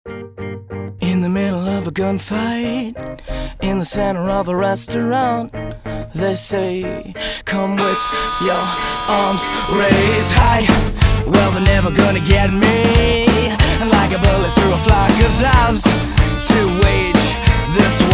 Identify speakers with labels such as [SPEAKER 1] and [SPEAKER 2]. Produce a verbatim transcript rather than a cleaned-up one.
[SPEAKER 1] In the middle of a gunfight, in the center of a restaurant, they say, come with your arms raised high. Well, they're never gonna get me, like a bullet through a flock of doves, to wage this